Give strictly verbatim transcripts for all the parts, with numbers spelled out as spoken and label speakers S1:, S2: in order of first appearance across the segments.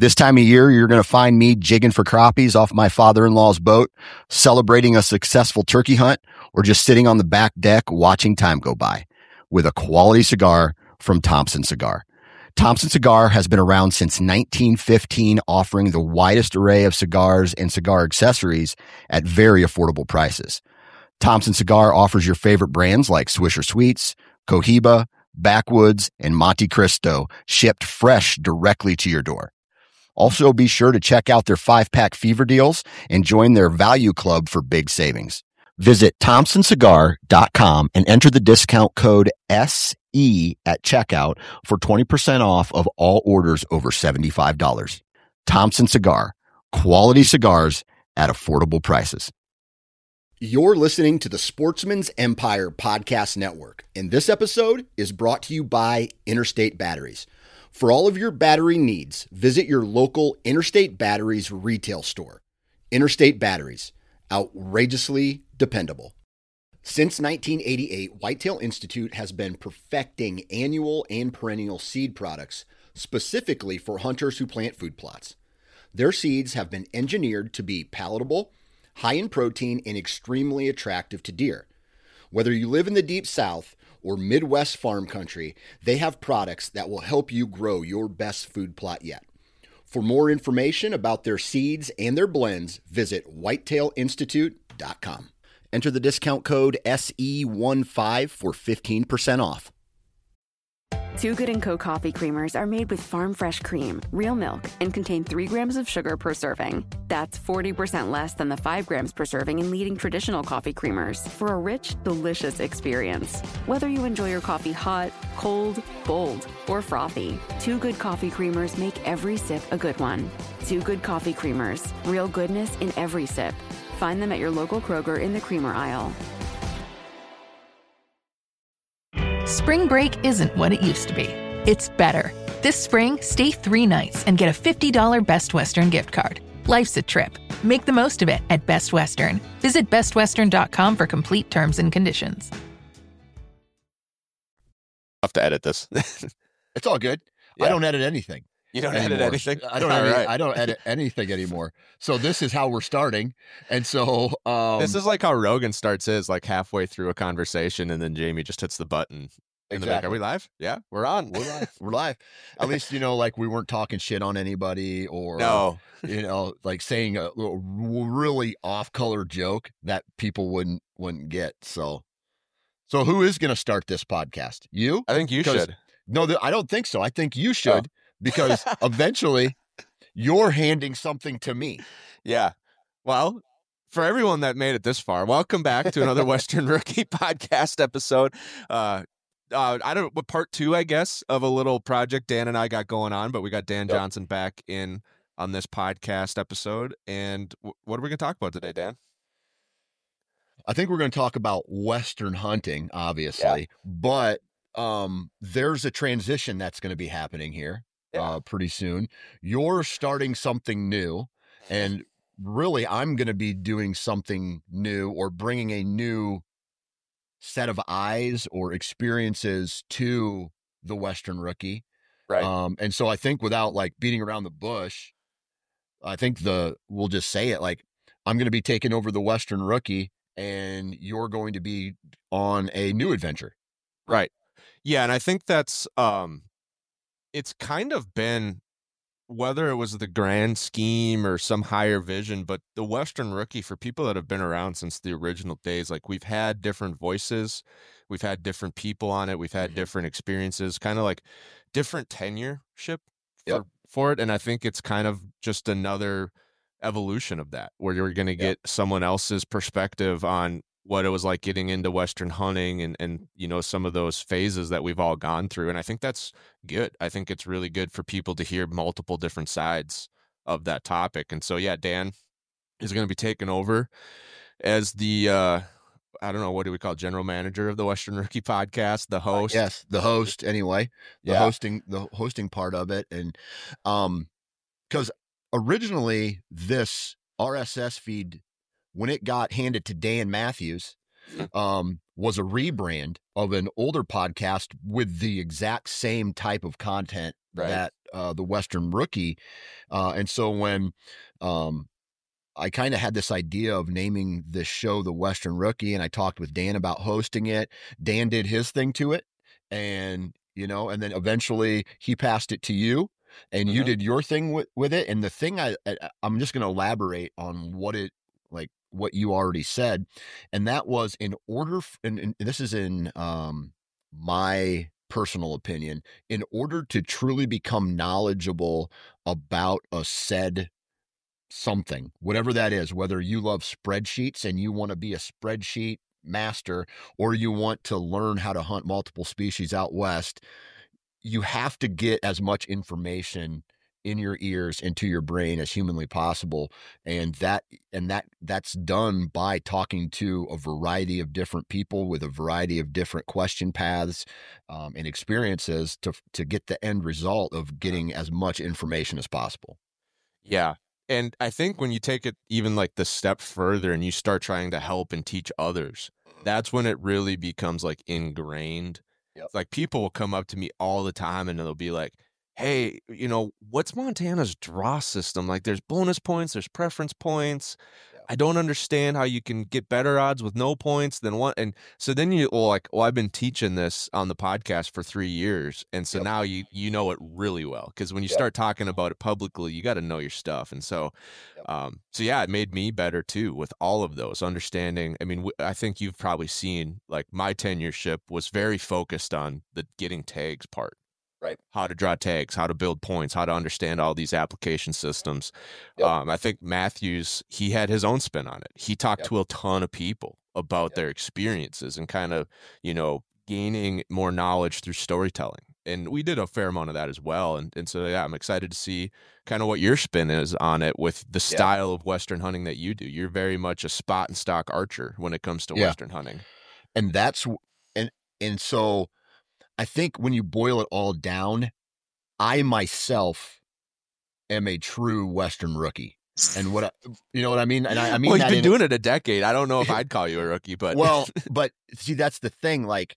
S1: This time of year, you're going to find me jigging for crappies off my father-in-law's boat, celebrating a successful turkey hunt, or just sitting on the back deck watching time go by with a quality cigar from Thompson Cigar. Thompson Cigar has been around since nineteen fifteen, offering the widest array of cigars and cigar accessories at very affordable prices. Thompson Cigar offers your favorite brands like Swisher Sweets, Cohiba, Backwoods, and Monte Cristo, shipped fresh directly to your door. Also, be sure to check out their five-pack fever deals and join their value club for big savings. Visit thompson cigar dot com and enter the discount code S E at checkout for twenty percent off of all orders over seventy-five dollars. Thompson Cigar, quality cigars at affordable prices. You're listening to the Sportsman's Empire Podcast Network, and this episode is brought to you by Interstate Batteries. For all of your battery needs, visit your local Interstate Batteries retail store. Interstate Batteries, outrageously dependable. Since nineteen eighty-eight, Whitetail Institute has been perfecting annual and perennial seed products specifically for hunters who plant food plots. Their seeds have been engineered to be palatable, high in protein, and extremely attractive to deer. Whether you live in the Deep South or Midwest farm country, they have products that will help you grow your best food plot yet. For more information about their seeds and their blends, visit whitetail institute dot com. Enter the discount code S E fifteen for fifteen percent off.
S2: Too Good and Co. coffee creamers are made with farm fresh cream, real milk, and contain three grams of sugar per serving. That's forty percent less than the five grams per serving in leading traditional coffee creamers for a rich, delicious experience. Whether you enjoy your coffee hot, cold, bold, or frothy, Too Good coffee creamers make every sip a good one. Too Good coffee creamers, real goodness in every sip. Find them at your local Kroger in the creamer aisle.
S3: Spring break isn't what it used to be. It's better. This spring, stay three nights and get a fifty dollars Best Western gift card. Life's a trip. Make the most of it at Best Western. Visit best western dot com for complete terms and conditions.
S4: I'll have to edit this.
S5: It's all good. Yeah. I don't edit anything.
S4: You don't
S5: anymore.
S4: edit anything?
S5: I don't edit, right. I don't edit anything anymore. So this is how we're starting. And so um,
S4: this is like how Rogan starts his, like halfway through a conversation, and then Jamie just hits the button. And exactly. Like, are we live? Yeah, we're on.
S5: We're live. We're live. At least, you know, like we weren't talking shit on anybody or,
S4: no.
S5: you know, like saying a little really off-color joke that people wouldn't wouldn't get. So, so who is going to start this podcast? You?
S4: I think you should.
S5: No, I don't think so. I think you should. Oh. Because eventually you're handing something to me.
S4: Yeah. Well, for everyone that made it this far, welcome back to another Western Rookie podcast episode. Uh, uh, I don't what part two, I guess, of a little project Dan and I got going on, but we got Dan yep. Johnson back in on this podcast episode. And w- what are we going to talk about today, Dan?
S5: I think we're going to talk about Western hunting, obviously, yeah. but um, there's a transition that's going to be happening here. Yeah. Uh, pretty soon. You're starting something new, and really I'm going to be doing something new or bringing a new set of eyes or experiences to the Western Rookie.
S4: Right.
S5: Um, and so I think without like beating around the bush, I think the, we'll just say it, like I'm going to be taking over the Western Rookie and you're going to be on a new adventure.
S4: Right. Yeah. And I think that's, um, it's kind of been, whether it was the grand scheme or some higher vision, but the Western Rookie, for people that have been around since the original days, like we've had different voices, we've had different people on it, we've had different experiences, kind of like different tenureship for,
S5: yep.
S4: for it. And I think it's kind of just another evolution of that, where you're going to get yep. someone else's perspective on what it was like getting into Western hunting and, and, you know, some of those phases that we've all gone through. And I think that's good. I think it's really good for people to hear multiple different sides of that topic. And so, yeah, Dan is going to be taking over as the, uh, I don't know, what do we call it? General manager of the Western Rookie podcast, the host.
S5: Uh, yes. The host anyway, the
S4: yeah.
S5: hosting, the hosting part of it. And, um, cause originally this R S S feed, when it got handed to Dan Matthews, um, was a rebrand of an older podcast with the exact same type of content right. that uh, the Western Rookie. Uh, and so when um, I kind of had this idea of naming this show the Western Rookie, and I talked with Dan about hosting it. Dan did his thing to it, and you know, and then eventually he passed it to you, and mm-hmm. you did your thing with, with it. And the thing I, I I'm just going to elaborate on what it like what you already said, and that was in order. F- and, and this is in um, my personal opinion. In order to truly become knowledgeable about a said something, whatever that is, whether you love spreadsheets and you want to be a spreadsheet master, or you want to learn how to hunt multiple species out west, you have to get as much information in your ears into your brain as humanly possible. And that, and that, that's done by talking to a variety of different people with a variety of different question paths um, and experiences to, to get the end result of getting as much information as possible.
S4: Yeah. And I think when you take it even like the step further and you start trying to help and teach others, that's when it really becomes like ingrained. Yep. Like people will come up to me all the time and they'll be like, hey, you know, what's Montana's draw system? Like there's bonus points, there's preference points. Yep. I don't understand how you can get better odds with no points than one. And so then you well, like, well, I've been teaching this on the podcast for three years. And so yep. now you, you know it really well. Cause when you yep. start talking about it publicly, you got to know your stuff. And so, yep. um, so yeah, it made me better too, with all of those understanding. I mean, w- I think you've probably seen like my tenureship was very focused on the getting tags part.
S5: Right.
S4: How to draw tags, how to build points, how to understand all these application systems. Yep. Um, I think Matthews, he had his own spin on it. He talked yep. to a ton of people about yep. their experiences and kind of, you know, gaining more knowledge through storytelling. And we did a fair amount of that as well. And and so, yeah, I'm excited to see kind of what your spin is on it with the style yep. of Western hunting that you do. You're very much a spot and stock archer when it comes to yeah. Western hunting.
S5: And that's, and and so... I think when you boil it all down, I myself am a true Western rookie. And what, I, you know what I mean? And I, I mean,
S4: well,
S5: that
S4: you've been
S5: in,
S4: doing it a decade. I don't know if I'd call you a rookie, but
S5: well, but see, that's the thing. Like,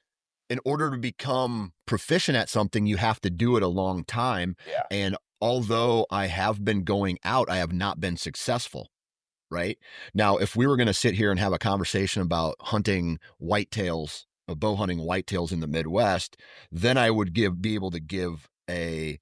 S5: in order to become proficient at something, you have to do it a long time.
S6: Yeah.
S5: And although I have been going out, I have not been successful. Right now, if we were going to sit here and have a conversation about hunting whitetails, of bow hunting whitetails in the Midwest, then I would give be able to give a,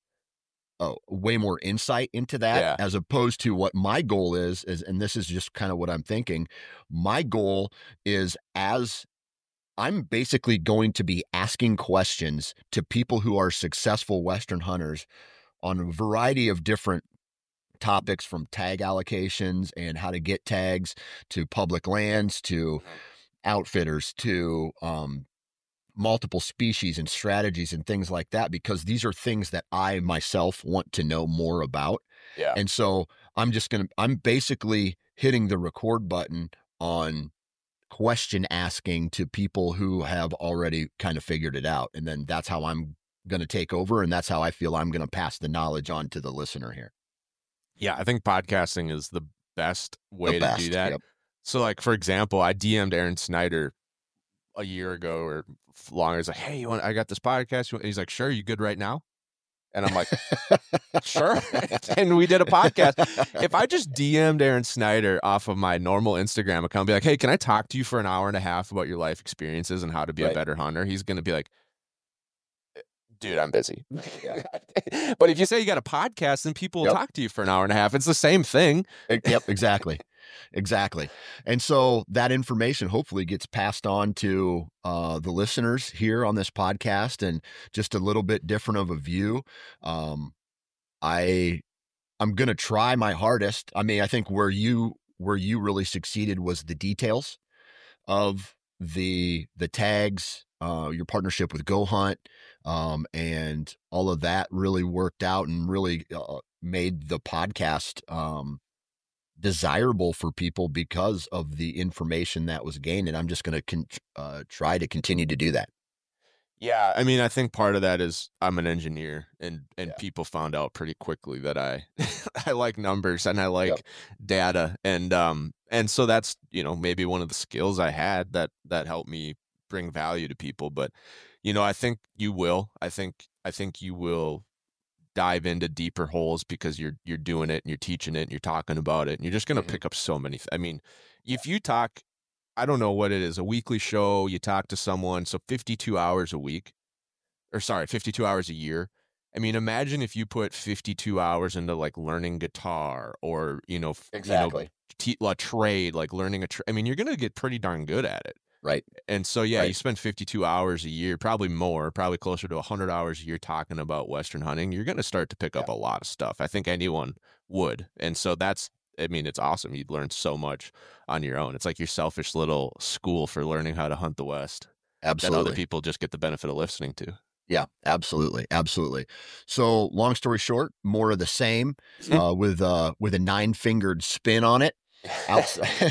S5: a way more insight into that,
S6: yeah.
S5: as opposed to what my goal is, is, and this is just kind of what I'm thinking. My goal is, as I'm basically going to be asking questions to people who are successful Western hunters on a variety of different topics, from tag allocations and how to get tags to public lands to outfitters to um, multiple species and strategies and things like that, because these are things that I myself want to know more about.
S6: Yeah.
S5: And so I'm just going to, I'm basically hitting the record button on question asking to people who have already kind of figured it out. And then that's how I'm going to take over. And that's how I feel I'm going to pass the knowledge on to the listener here.
S4: Yeah. I think podcasting is the best way
S5: the
S4: to
S5: best,
S4: do that.
S5: Yep.
S4: So, like, for example, I D M'd Aaron Snyder a year ago or longer. He's like, hey, you want, I got this podcast. And he's like, sure, you good right now? And I'm like, sure. And we did a podcast. If I just D M'd Aaron Snyder off of my normal Instagram account, be like, hey, can I talk to you for an hour and a half about your life experiences and how to be
S6: right.
S4: a better hunter? He's going to be like, dude, I'm busy.
S6: Yeah.
S4: But if you say you got a podcast, then people will
S5: Yep.
S4: talk to you for an hour and a half. It's the same thing.
S5: Yep, exactly. Exactly. And so that information hopefully gets passed on to uh, the listeners here on this podcast, and just a little bit different of a view. Um, I, I'm going to try my hardest. I mean, I think where you, where you really succeeded was the details of the, the tags, uh, your partnership with Go Hunt, um, and all of that really worked out and really uh, made the podcast, um, desirable for people because of the information that was gained. And I'm just going to con- uh, try to continue to do that.
S4: Yeah, I mean, I think part of that is I'm an engineer, and and
S6: Yeah.
S4: people found out pretty quickly that I I like numbers and I like
S6: Yep.
S4: data, and um and so that's, you know, maybe one of the skills I had that that helped me bring value to people. But, you know, I think you will. I think I think you will dive into deeper holes because you're you're doing it and you're teaching it and you're talking about it and you're just going to mm-hmm. pick up so many. Th- I mean, if you talk, I don't know what it is, a weekly show, you talk to someone, so fifty-two hours a week, or sorry, fifty-two hours a year. I mean, imagine if you put fifty-two hours into like learning guitar or, you know,
S5: exactly.
S4: you know, t- a trade, like learning a trade. I mean, you're going to get pretty darn good at it.
S5: Right.
S4: And so, yeah,
S5: right.
S4: you spend fifty-two hours a year, probably more, probably closer to one hundred hours a year talking about Western hunting. You're going to start to pick yeah. up a lot of stuff. I think anyone would. And so that's, I mean, it's awesome. You'd learn so much on your own. It's like your selfish little school for learning how to hunt the West.
S5: Absolutely.
S4: That other people just get the benefit of listening to.
S5: Yeah, absolutely. Absolutely. So long story short, more of the same uh, with uh, with a nine fingered spin on it. uh,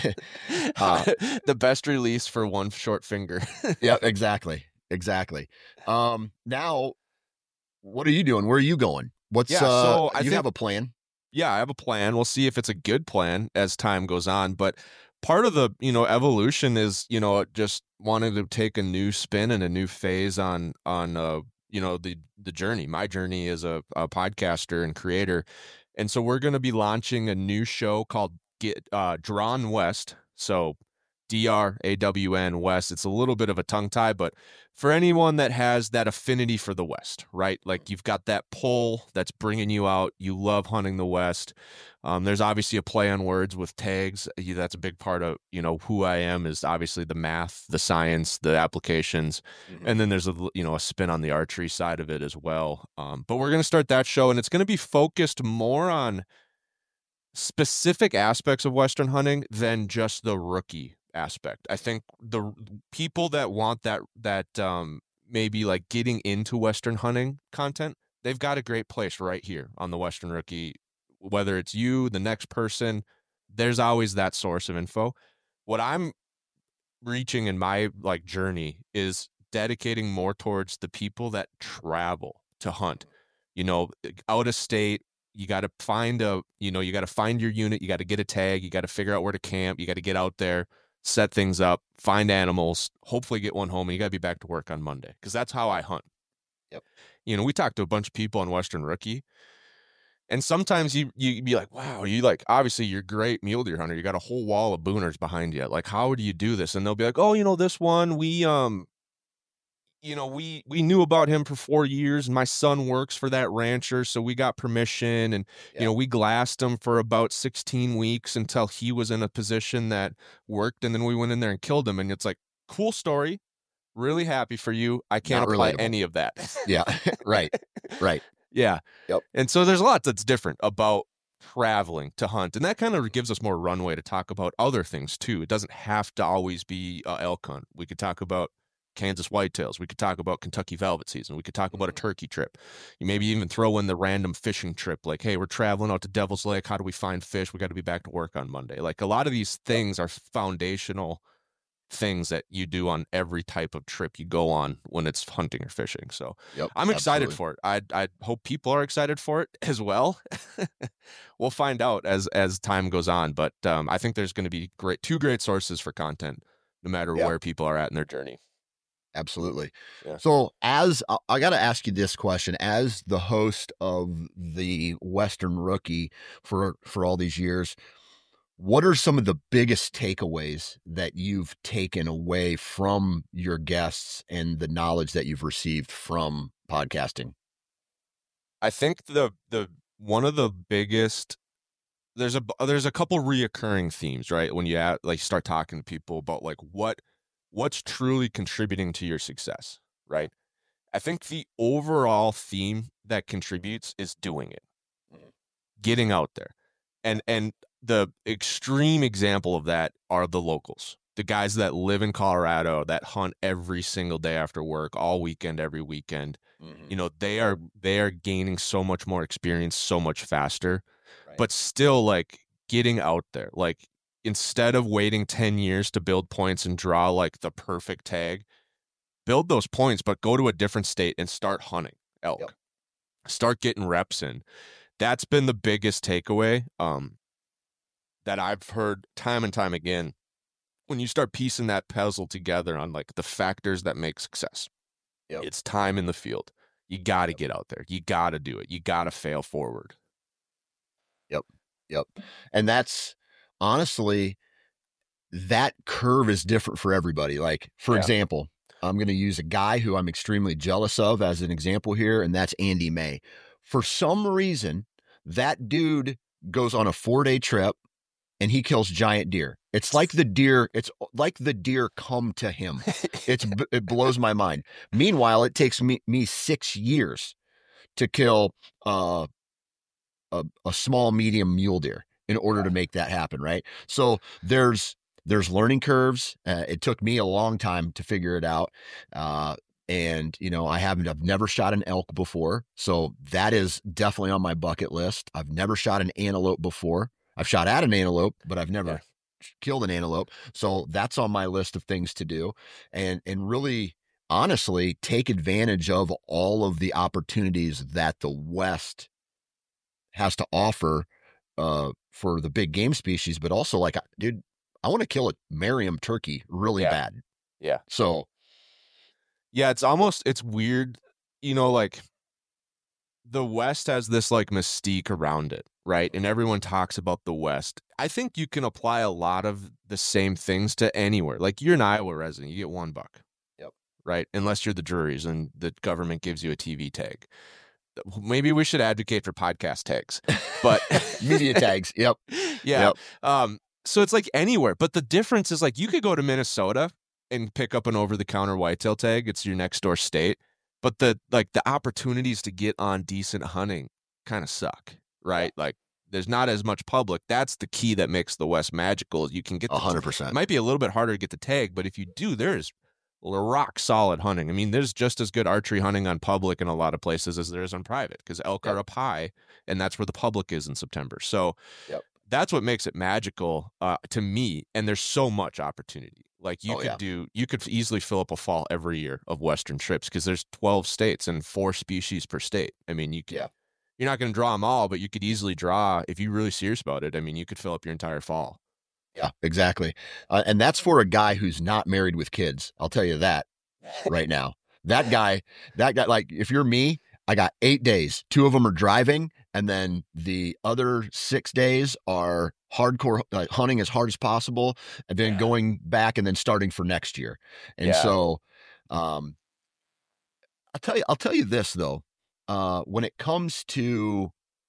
S4: the best release for one short finger.
S5: Yeah, exactly. Exactly. Um, now, what are you doing? Where are you going? What's,
S4: yeah,
S5: uh,
S4: so I
S5: you
S4: think,
S5: have a plan?
S4: Yeah, I have a plan. We'll see if it's a good plan as time goes on. But part of the, you know, evolution is, you know, just wanting to take a new spin and a new phase on, on, uh, you know, the, the journey, my journey as a, a podcaster and creator. And so we're going to be launching a new show called Get uh, Drawn West. So D R A W N West. It's a little bit of a tongue tie, but for anyone that has that affinity for the West, right? Like you've got that pull that's bringing you out. You love hunting the West. Um, there's obviously a play on words with tags. That's a big part of, you know, who I am is obviously the math, the science, the applications. Mm-hmm. And then there's a, you know, a spin on the archery side of it as well. Um, but we're going to start that show and it's going to be focused more on specific aspects of Western hunting than just the rookie aspect. I think the people that want that, that um, maybe like getting into Western hunting content, they've got a great place right here on the Western Rookie. Whether it's you, the next person, there's always that source of info. What I'm reaching in my like journey is dedicating more towards the people that travel to hunt, you know, out of state. You got to find a, you know, you got to find your unit. You got to get a tag. You got to figure out where to camp. You got to get out there, set things up, find animals, hopefully get one home, and you got to be back to work on Monday. Cause that's how I hunt.
S5: Yep.
S4: You know, we talked to a bunch of people on Western Rookie. And sometimes you you be like, wow, you like, obviously you're a great mule deer hunter. You got a whole wall of booners behind you. Like, how do you do this? And they'll be like, oh, you know, this one, we, um, you know, we, we knew about him for four years and my son works for that rancher. So we got permission and, yeah. you know, we glassed him for about sixteen weeks until he was in a position that worked. And then we went in there and killed him. And it's like, cool story. Really happy for you. I can't Not apply relatable. Any of that.
S5: Yeah. Right. Right.
S4: Yeah.
S5: Yep.
S4: And so there's a lot that's different about traveling to hunt. And that kind of gives us more runway to talk about other things too. It doesn't have to always be uh, elk hunt. We could talk about Kansas whitetails. We could talk about Kentucky velvet season. We could talk about a turkey trip. You maybe even throw in the random fishing trip. Like, hey, we're traveling out to Devil's Lake. How do we find fish? We got to be back to work on Monday. Like a lot of these things are foundational things that you do on every type of trip you go on when it's hunting or fishing. So
S5: yep,
S4: I'm excited
S5: absolutely.
S4: for it. I I hope people are excited for it as well. We'll find out as as time goes on, but um, I think there's going to be great two great sources for content, no matter yep. where people are at in their journey.
S5: Absolutely.
S4: Yeah.
S5: So as I got to ask you this question, as the host of the Western Rookie for for all these years, what are some of the biggest takeaways that you've taken away from your guests and the knowledge that you've received from podcasting?
S4: I think the the one of the biggest there's a there's a couple reoccurring themes, right? When you at, like start talking to people about like what what's truly contributing to your success, right? I think the overall theme that contributes is doing it, getting out there, and and. The extreme example of that are the locals, the guys that live in Colorado that hunt every single day after work, all weekend, every weekend. Mm-hmm. You know, they are, they are gaining so much more experience, so much faster, right. But still like getting out there, like instead of waiting ten years to build points and draw like the perfect tag, build those points, but go to a different state and start hunting elk, yep. Start getting reps in. That's been the biggest takeaway. Um, that I've heard time and time again, when you start piecing that puzzle together on like the factors that make success, yep. It's time in the field. You got to get out there. You got to do it. You got to fail forward.
S5: Yep. Yep. And that's honestly, that curve is different for everybody. Like, for yeah. example, I'm going to use a guy who I'm extremely jealous of as an example here, and that's Andy May. For some reason, that dude goes on a four-day trip and he kills giant deer. It's like the deer, it's like the deer come to him. It's it blows my mind. Meanwhile, it takes me me six years to kill uh, a a small medium mule deer in order to make that happen, right? So there's there's learning curves. Uh, it took me a long time to figure it out. Uh, and you know, I haven't I've never shot an elk before. So that is definitely on my bucket list. I've never shot an antelope before. I've shot at an antelope, but I've never yeah. killed an antelope. So that's on my list of things to do. And, and really, honestly, take advantage of all of the opportunities that the West has to offer uh, for the big game species, but also like, dude, I want to kill a Merriam turkey really
S4: yeah.
S5: bad.
S4: Yeah.
S5: So.
S4: Yeah, it's almost, it's weird, you know, like the West has this like mystique around it. Right. And everyone talks about the West. I think you can apply a lot of the same things to anywhere. Like you're an Iowa resident, you get one buck.
S5: Yep.
S4: Right. Unless you're the Drurys and the government gives you a T V tag. Maybe we should advocate for podcast tags, but
S5: media tags. Yep.
S4: Yeah.
S5: Yep.
S4: Um, so it's like anywhere. But the difference is like you could go to Minnesota and pick up an over the counter whitetail tag. It's your next door state. But the like the opportunities to get on decent hunting kind of suck. Right. Like there's not as much public. That's the key that makes the West magical. You can get
S5: a hundred percent.
S4: It might be a little bit harder to get the tag, but if you do, there's rock solid hunting. I mean, there's just as good archery hunting on public in a lot of places as there is on private because elk yep. are up high and that's where the public is in September. So yep. that's what makes it magical uh, to me. And there's so much opportunity. Like you oh, could yeah. do, you could easily fill up a fall every year of Western trips because there's twelve states and four species per state. I mean, you can. Yeah. You're not going to draw them all, but you could easily draw, if you're really serious about it, I mean, you could fill up your entire fall.
S5: Yeah, exactly. Uh, and that's for a guy who's not married with kids. I'll tell you that right now. That guy, that guy, like if you're me, I got eight days. Two of them are driving. And then the other six days are hardcore uh, hunting as hard as possible. And then yeah. going back and then starting for next year. And yeah. so um, I'll tell you, I'll tell you this though. Uh, when it comes to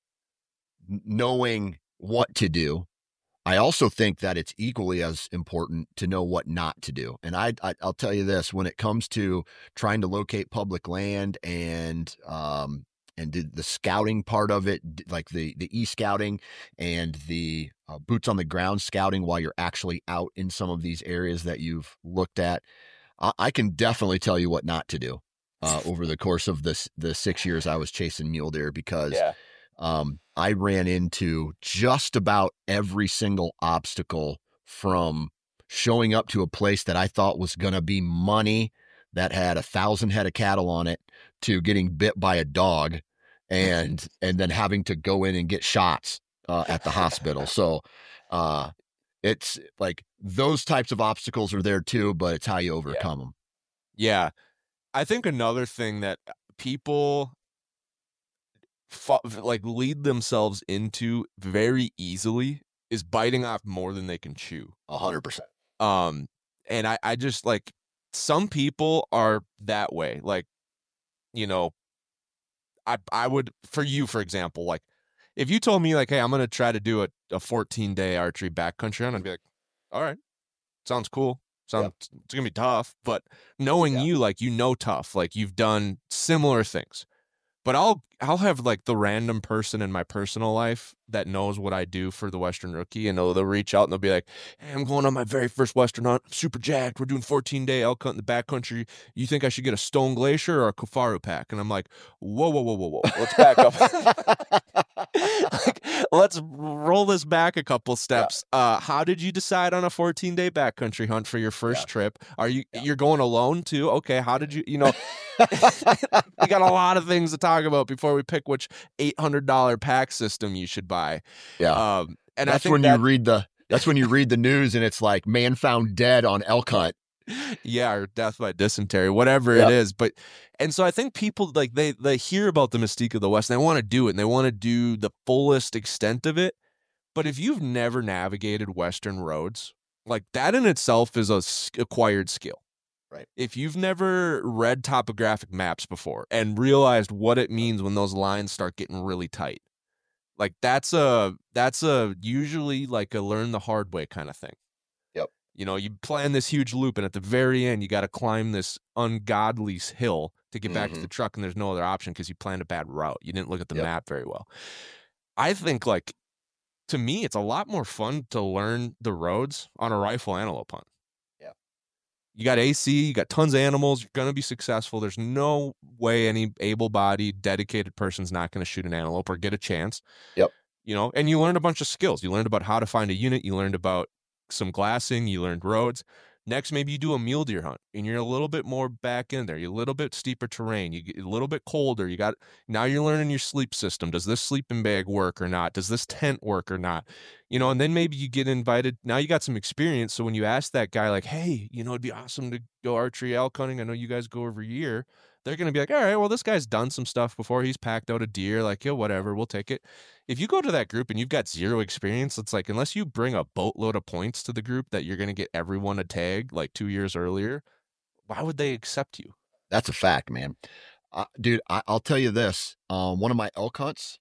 S5: knowing what to do, I also think that it's equally as important to know what not to do. And I, I I'll tell you this, when it comes to trying to locate public land and, um, and the, the scouting part of it, like the, the e-scouting and the uh, boots on the ground scouting while you're actually out in some of these areas that you've looked at, I, I can definitely tell you what not to do. Uh, over the course of this, the six years I was chasing mule deer because yeah. um, I ran into just about every single obstacle from showing up to a place that I thought was going to be money that had a thousand head of cattle on it to getting bit by a dog and, and then having to go in and get shots uh, at the hospital. So uh, it's like those types of obstacles are there too, but it's how you overcome
S4: yeah.
S5: them.
S4: Yeah. I think another thing that people fo- like lead themselves into very easily is biting off more than they can chew.
S5: A hundred percent.
S4: Um, and I, I just like some people are that way. Like, you know, I, I would, for you, for example, like if you told me like, hey, I'm going to try to do a, a fourteen day archery backcountry hunt, I'd be like, all right, sounds cool. Sounds, yep. It's going to be tough, but knowing yeah. you, like, you know, tough, like you've done similar things, but I'll, I'll have like the random person in my personal life that knows what I do for the Western Rookie, and they'll, they'll reach out and they'll be like, hey, I'm going on my very first Western hunt. I'm super jacked. We're doing fourteen day elk hunt in the backcountry. You think I should get a Stone Glacier or a Kufaru pack? And I'm like, whoa, whoa, whoa, whoa, whoa. Let's back up. Like, let's roll this back a couple steps. Yeah. Uh, how did you decide on a fourteen day backcountry hunt for your first yeah. trip? Are you, yeah. you're going alone too? Okay. How did you, you know, we got a lot of things to talk about before we pick which eight hundred dollars pack system you should buy.
S5: Yeah.
S4: Um, and
S5: that's
S4: I think
S5: when
S4: that,
S5: you read the, that's when you read the news and it's like man found dead on elk hunt.
S4: Yeah, or death by dysentery, whatever
S6: Yep.
S4: it is. But and so I think people like they they hear about the mystique of the West and they want to do it and they want to do the fullest extent of it. But if you've never navigated Western roads, like that in itself is a s- acquired skill.
S6: Right.
S4: If you've never read topographic maps before and realized what it means when those lines start getting really tight, like that's a that's a usually like a learn the hard way kind of thing.
S6: Yep.
S4: You know, you plan this huge loop, and at the very end, you got to climb this ungodly hill to get back
S6: Mhm.
S4: to the truck, and there's no other option because you planned a bad route. You didn't look at the
S6: Yep.
S4: map very well. I think, like, to me, it's a lot more fun to learn the roads on a rifle antelope hunt.
S6: Yeah.
S4: You got A C, you got tons of animals, you're going to be successful. There's no way any able-bodied, dedicated person's not going to shoot an antelope or get a chance.
S6: Yep.
S4: You know, and you learned a bunch of skills. You learned about how to find a unit. You learned about some glassing. You learned roads. Next, maybe you do a mule deer hunt, and you're a little bit more back in there. You're a little bit steeper terrain. You get a little bit colder. You got now you're learning your sleep system. Does this sleeping bag work or not? Does this tent work or not? You know, and then maybe you get invited. Now you got some experience. So when you ask that guy, like, hey, you know, it'd be awesome to go archery elk hunting. I know you guys go every year. They're going to be like, all right, well, this guy's done some stuff before. He's packed out a deer. Like, yeah, whatever, we'll take it. If you go to that group and you've got zero experience, it's like, unless you bring a boatload of points to the group that you're going to get everyone a tag like two years earlier, why would they accept you?
S5: That's a fact, man. Uh, dude, I, I'll tell you this. Um, one of my elk hunts,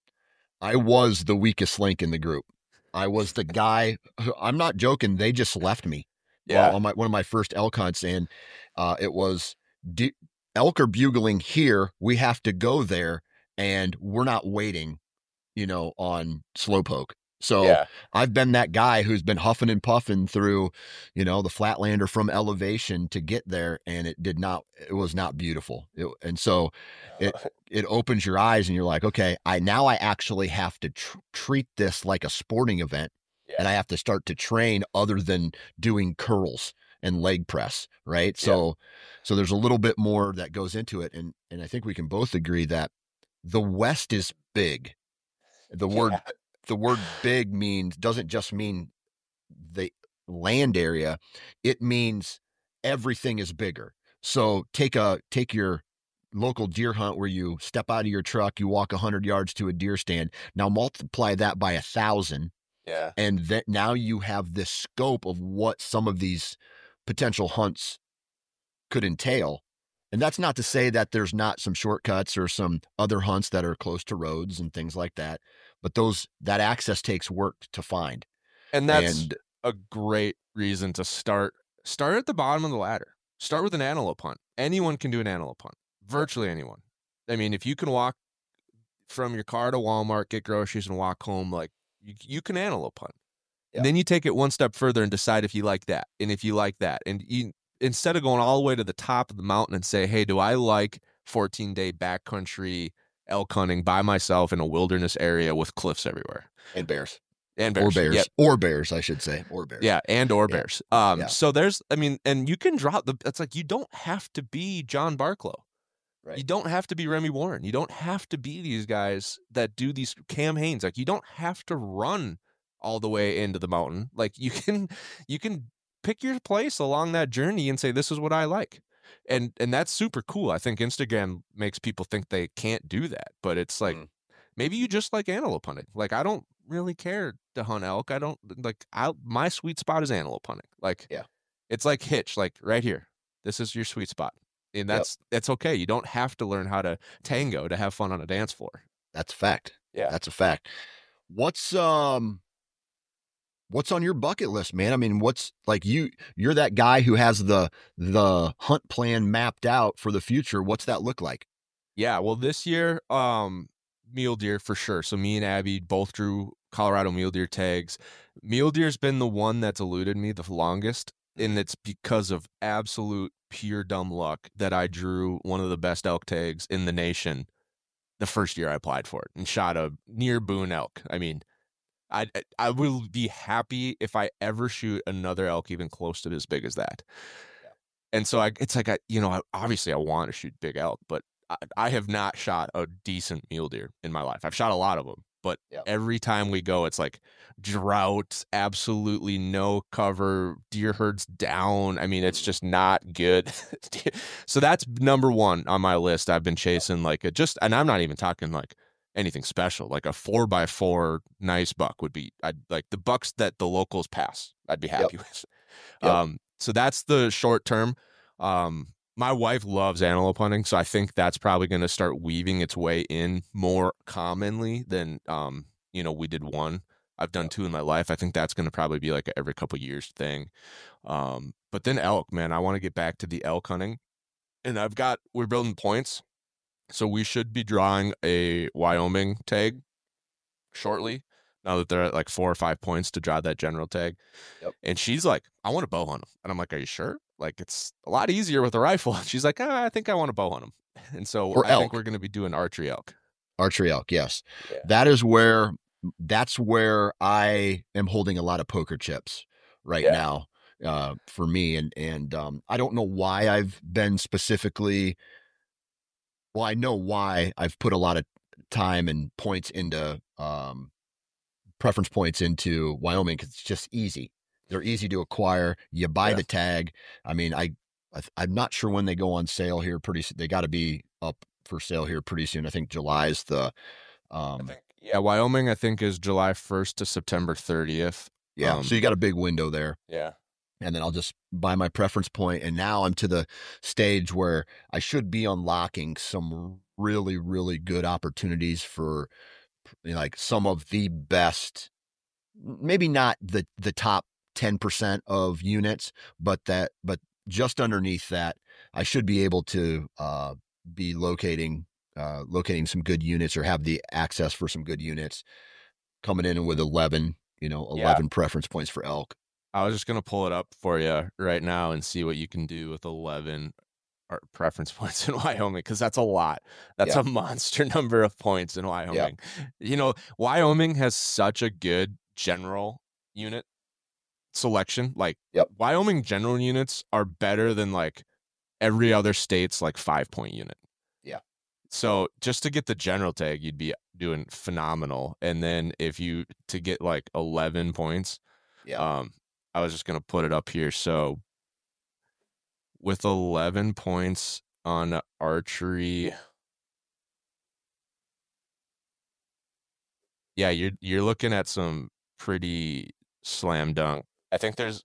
S5: I was the weakest link in the group. I was the guy who, I'm not joking. They just left me.
S6: Yeah.
S5: uh, on my, one of my first elk hunts. And uh, it was de- elk are bugling here. We have to go there and we're not waiting, you know, on slowpoke. So
S6: Yeah.
S5: I've been that guy who's been huffing and puffing through, you know, the Flatlander from elevation to get there. And it did not, it was not beautiful. It, and so it, it opens your eyes and you're like, okay, I, now I actually have to tr- treat this like a sporting event.
S6: Yeah.
S5: And I have to start to train other than doing curls and leg press. Right. So, so there's a little bit more that goes into it. And, and I think we can both agree that the West is big. The word,
S6: Yeah.
S5: the word big means, doesn't just mean the land area. It means everything is bigger. So take a, take your local deer hunt where you step out of your truck, you walk a hundred yards to a deer stand. Now multiply that by a thousand.
S6: Yeah.
S5: And that now you have this scope of what some of these potential hunts could entail. And that's not to say that there's not some shortcuts or some other hunts that are close to roads and things like that. But those, that access takes work to find.
S4: And that's
S5: And
S4: a great reason to start. Start at the bottom of the ladder. Start with an antelope hunt. Anyone can do an antelope hunt. Virtually anyone. I mean, if you can walk from your car to Walmart, get groceries, and walk home, like you, you can antelope hunt.
S6: Yeah.
S4: And then you take it one step further and decide if you like that and if you like that. And you, instead of going all the way to the top of the mountain and say, hey, do I like fourteen day backcountry elk hunting by myself in a wilderness area with cliffs everywhere?
S6: And bears.
S4: And bears.
S5: or bears,
S4: Yep.
S5: or bears, I should say, or bears.
S4: Yeah, and or
S5: Yeah.
S4: bears. Um,
S5: Yeah.
S4: So there's, I mean, and you can drop the. It's like you don't have to be John Barklow.
S6: Right.
S4: You don't have to be Remy Warren. You don't have to be these guys that do these Cam Hanes. Like you don't have to run all the way into the mountain. Like you can, you can pick your place along that journey and say, this is what I like. And and that's super cool. I think Instagram makes people think they can't do that, but it's like
S6: Mm.
S4: maybe you just like antelope hunting. Like I don't really care to hunt elk. I don't like I my sweet spot is antelope hunting. Like
S6: Yeah.
S4: it's like hitch, like right here. This is your sweet spot. And that's that's okay. You don't have to learn how to tango to have fun on a dance floor.
S5: That's a fact.
S6: Yeah.
S5: That's a fact. What's, um, what's on your bucket list, man? I mean, what's like you, you're that guy who has the, the hunt plan mapped out for the future. What's that look like?
S4: Yeah, well this year, um, mule deer for sure. So me and Abby both drew Colorado mule deer tags. Mule deer's been the one that's eluded me the longest, and it's because of absolute pure dumb luck that I drew one of the best elk tags in the nation the first year I applied for it and shot a near Boone elk. I mean, I I will be happy if I ever shoot another elk even close to as big as that.
S6: Yeah.
S4: And so I, it's like I, you know, I, obviously I want to shoot big elk, but I, I have not shot a decent mule deer in my life. I've shot a lot of them, But
S5: Yep.
S4: every time we go, it's like drought, absolutely no cover, deer herds down. I mean, it's just not good. So that's number one on my list. I've been chasing like a just, and I'm not even talking like anything special, like a four by four nice buck would be, I'd like the bucks that the locals pass, I'd be happy
S5: Yep.
S4: with.
S5: Yep.
S4: Um, so that's the short term. Um, my wife loves antelope hunting, so I think that's probably going to start weaving its way in more commonly than, um, you know, we did one. I've done two in my life. I think that's going to probably be like a every couple years thing. Um, but then elk, man, I want to get back to the elk hunting, and I've got, we're building points. So we should be drawing a Wyoming tag shortly, now that they're at like four or five points to draw that general tag.
S5: Yep.
S4: And she's like, I want to bow hunt them. And I'm like, are you sure? Like, it's a lot easier with a rifle. And she's like, ah, I think I want to bow hunt them. And so
S5: Or
S4: I
S5: elk.
S4: think we're going to be doing archery elk.
S5: Archery elk, yes.
S4: Yeah.
S5: That is where, that's where I am holding a lot of poker chips right
S4: Yeah.
S5: now uh, for me. And, and um, I don't know why I've been specifically, well, I know why I've put a lot of time and points into, um, preference points into Wyoming, because it's just easy. They're easy to acquire. You buy
S4: Yeah.
S5: the tag. I mean, I, I I'm not sure when they go on sale here. Pretty, they got to be up for sale here pretty soon. I think July is the, um,
S4: I think, yeah, Wyoming, I think, is July first to September thirtieth.
S5: yeah.
S4: Um,
S5: So you got a big window there.
S4: Yeah.
S5: And then I'll just buy my preference point. And now I'm to the stage where I should be unlocking some really, really good opportunities for, you know, like some of the best, maybe not the, the top ten percent of units, but that, but just underneath that, I should be able to uh, be locating, uh, locating some good units, or have the access for some good units coming in with eleven, you know, eleven
S4: Yeah.
S5: preference points for elk.
S4: I was just going to pull it up for you right now and see what you can do with eleven or preference points in Wyoming, because that's a lot. That's
S5: Yeah.
S4: a monster number of points in Wyoming. You know, Wyoming has such a good general unit selection. Like,
S5: Yep.
S4: Wyoming general units are better than like every other state's like five point unit.
S5: Yeah.
S4: So just to get the general tag, you'd be doing phenomenal. And then if you to get like eleven points,
S5: Yeah.
S4: um, I was just gonna put it up here. So with eleven points on archery, yeah, you're you're looking at some pretty slam dunk. I think there's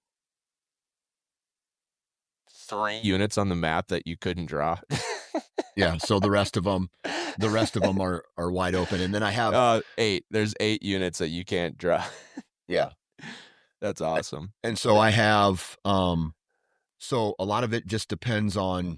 S4: three units on the map that you couldn't draw.
S5: Yeah. So the rest of them, the rest of them are, are wide open. And then I have,
S4: uh, eight. There's eight units that you can't draw.
S5: yeah.
S4: That's awesome.
S5: And so I have, um, so a lot of it just depends on,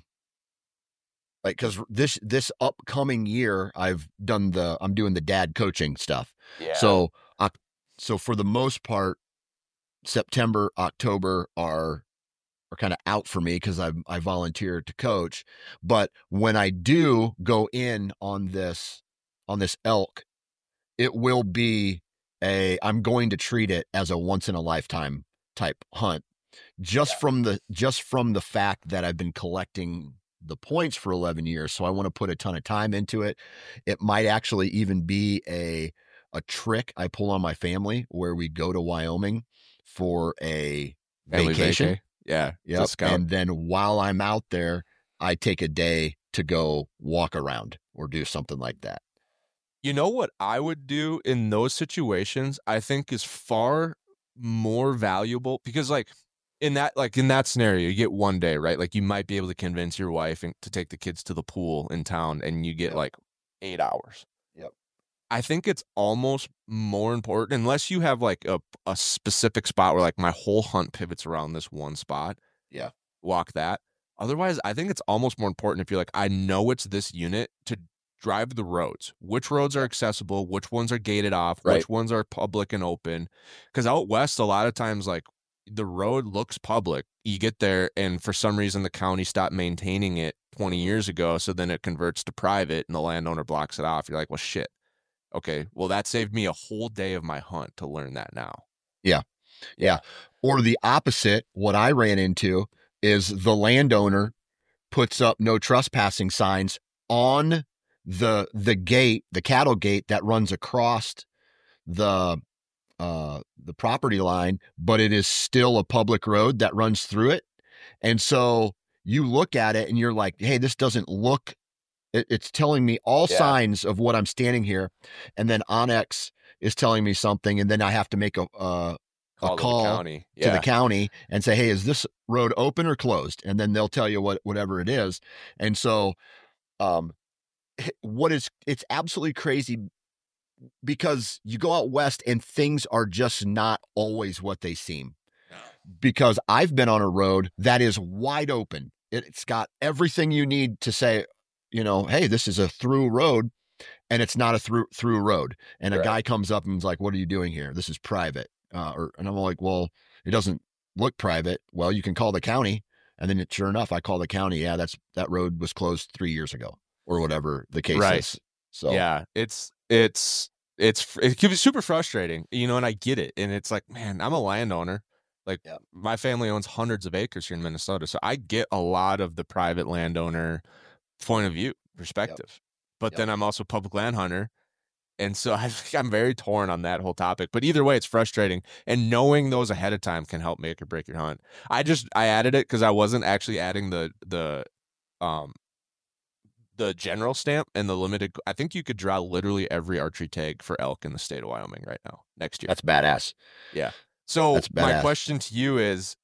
S5: like, cause this, this upcoming year, I've done the, I'm doing the dad coaching stuff.
S4: Yeah.
S5: So, uh, so for the most part, September, October are, are kind of out for me, cause I, I volunteer to coach. But when I do go in on this, on this elk, it will be a, I'm going to treat it as a once in a lifetime type hunt, just
S4: Yeah.
S5: from the, just from the fact that I've been collecting the points for eleven years. So I want to put a ton of time into it. It might actually even be a, a trick I pull on my family, where we go to Wyoming for a
S4: Family
S5: vacation.
S4: vacay. Yeah.
S5: Yep.
S4: To scout.
S5: And then while I'm out there, I take a day to go walk around or do something like that.
S4: You know what I would do in those situations, I think is far more valuable, because like in that, like in that scenario, you get one day, right? Like you might be able to convince your wife and- to take the kids to the pool in town, and you get
S5: Yep.
S4: like eight hours.
S5: Yep.
S4: I think it's almost more important, unless you have like a, a specific spot where like my whole hunt pivots around this one spot.
S5: Yeah.
S4: Walk that. Otherwise, I think it's almost more important if you're like, I know it's this unit, to drive the roads. Which roads are accessible? Which ones are gated off?
S5: Right.
S4: Which ones are public and open? Because out west, a lot of times, like the road looks public. You get there, and for some reason, the county stopped maintaining it twenty years ago. So then it converts to private, and the landowner blocks it off. You're like, well, shit. Okay, well, that saved me a whole day of my hunt to learn that now.
S5: Yeah. Yeah. Or the opposite, what I ran into is the landowner puts up no trespassing signs on the the gate, the cattle gate that runs across the uh, the property line, but it is still a public road that runs through it. And so you look at it and you're like, hey, this doesn't look, it, it's telling me all
S6: Yeah.
S5: signs of what I'm standing here. And then OnX is telling me something. And then I have to make a, uh,
S4: Call
S5: a
S4: to
S5: call
S4: the county.
S5: to
S4: Yeah.
S5: the county and say, hey, is this road open or closed? And then they'll tell you what, whatever it is. And so, um, what is, it's absolutely crazy because you go out west and things are just not always what they seem. Because I've been on a road that is wide open. It's got everything you need to say, you know, hey, this is a through road, and it's not a through through road. And a
S6: Right.
S5: guy comes up and is like, what are you doing here? This is private. Uh, or, and I'm like, well, it doesn't look private. Well, you can call the county. And then it, sure enough, I call the county. Yeah, that's, that road was closed three years ago or whatever the case
S4: Right.
S5: is. So
S4: Yeah, it's it's it's it can be super frustrating, you know, and I get it. And it's like, man, I'm a landowner. Like
S5: Yep.
S4: my family owns hundreds of acres here in Minnesota, so I get a lot of the private landowner point of view perspective. But
S5: Yep.
S4: then I'm also a public land hunter, and so I, I'm very torn on that whole topic. But either way, it's frustrating, and knowing those ahead of time can help make or break your hunt. I just I added it because I wasn't actually adding the the um. the general stamp and the limited. I think you could draw literally every archery tag for elk in the state of Wyoming right now next year.
S5: that's badass.
S4: So
S5: that's
S4: my
S5: badass.
S4: question to you is,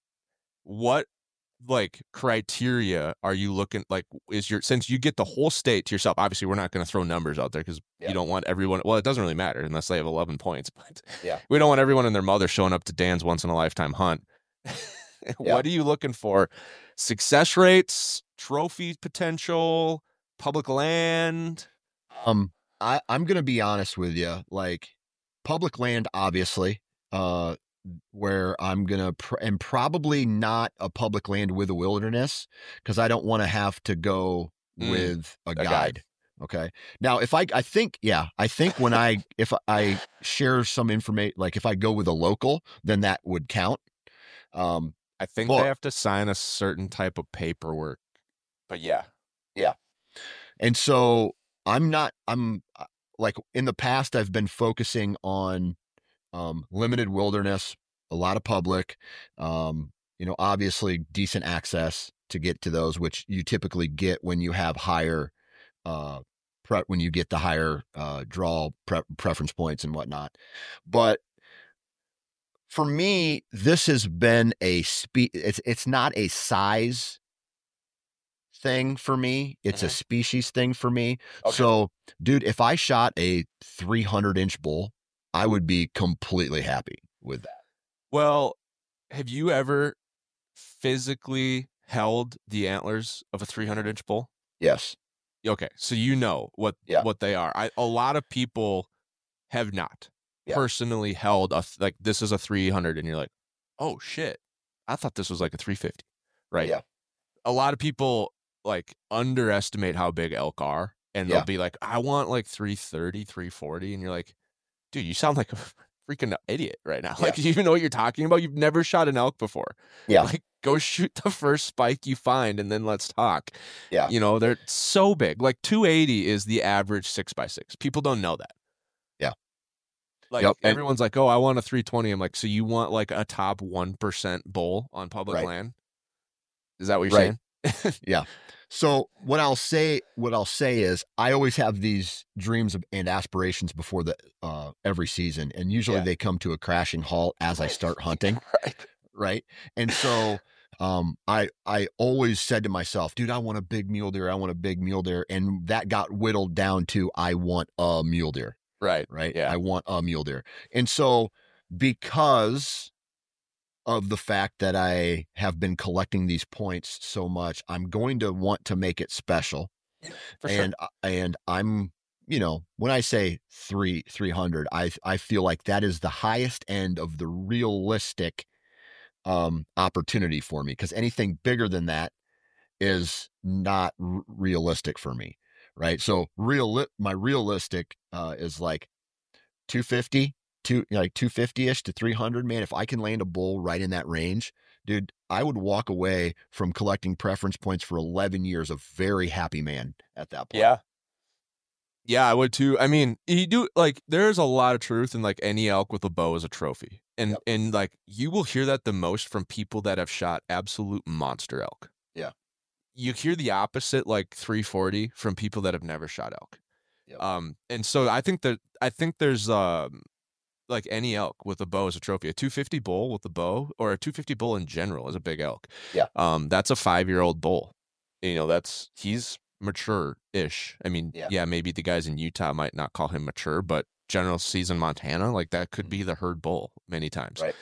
S4: what like criteria are you looking like? Is your, since you get the whole state to yourself? Obviously, we're not going to throw numbers out there because
S6: Yeah.
S4: you don't want everyone. Well, it doesn't really matter unless they have eleven points. But
S6: Yeah.
S4: we don't want everyone and their mother showing up to Dan's once in a lifetime hunt.
S6: Yeah.
S4: What are you looking for? Success rates, trophy potential, public land.
S5: Um, I, I'm going to be honest with you, like public land, obviously, uh, where I'm going to, pr- and probably not a public land with a wilderness because I don't want to have to go
S4: Mm,
S5: with a,
S4: guide.
S5: guide. Okay. Now, if I, I think, yeah, I think when I, if I share some information, like if I go with a local, then that would count. Um,
S4: I think
S5: Well-
S4: they have to sign a certain type of paperwork. But yeah.
S5: And so I'm not, I'm uh, like in the past, I've been focusing on um, limited wilderness, a lot of public, um, you know, obviously decent access to get to those, which you typically get when you have higher, uh, pre- when you get the higher uh, draw pre- preference points and whatnot. But for me, this has been a spe- it's, it's not a size thing for me. It's a
S6: Mhm.
S5: species thing for me.
S6: Okay.
S5: So, dude, if I shot a three hundred inch bull, I would be completely happy with that.
S4: Well, have you ever physically held the antlers of a three hundred inch bull?
S5: Yes.
S4: Okay, so you know what
S6: Yeah.
S4: what they are. I, a lot of people have not
S6: Yeah.
S4: personally held a th- like this is a three hundred, and you're like, oh shit, I thought this was like a three fifty, right?
S6: Yeah.
S4: A lot of people like underestimate how big elk are, and they'll
S5: Yeah.
S4: be like, I want like three thirty, three forty, and you're like, dude, you sound like a freaking idiot right now.
S6: Yeah.
S4: Like, do you even know what you're talking about? You've never shot an elk before.
S6: Yeah.
S4: Like, go shoot the first spike you find, and then let's talk.
S6: Yeah.
S4: You know, they're so big. Like two eighty is the average six by six. People don't know that.
S5: Yeah.
S4: Like
S5: Yep, and-
S4: everyone's like, oh, I want a three twenty. I'm like, so you want like a top one percent bull on public
S5: Right.
S4: land? Is that what you're
S5: Right.
S4: saying?
S5: Yeah. So what I'll say, what I'll say is, I always have these dreams of, and aspirations before the uh, every season, and usually
S6: Yeah.
S5: they come to a crashing halt as I start hunting.
S6: Right.
S5: Right. And so um, I I always said to myself, dude, I want a big mule deer. I want a big mule deer. And that got whittled down to I want a mule deer.
S4: Right.
S5: Right.
S4: Yeah.
S5: I want a mule deer. And so because of the fact that I have been collecting these points so much, I'm going to want to make it special.
S6: For sure.
S5: and and I'm, you know, when I say three three hundred, I I feel like that is the highest end of the realistic um opportunity for me, because anything bigger than that is not r- realistic for me, right? So real my realistic uh is like two fifty, two like two fifty-ish to three hundred, man. If I can land a bull right in that range, dude, I would walk away from collecting preference points for eleven years a very happy man at that point.
S6: Yeah.
S4: Yeah, I would too. I mean, you do like there's a lot of truth in like any elk with a bow is a trophy. And
S5: Yep.
S4: and like you will hear that the most from people that have shot absolute monster elk.
S5: Yeah.
S4: You hear the opposite like three forty from people that have never shot elk.
S5: Yep.
S4: Um and so I think that I think there's um like any elk with a bow is a trophy. A two fifty bull with a bow or a two fifty bull in general is a big elk.
S5: Yeah.
S4: Um that's a five-year-old bull. You know, that's he's mature-ish. I mean,
S5: Yeah.
S4: yeah, maybe the guys in Utah might not call him mature, but general season Montana, like that could be the herd bull many times.
S5: Right.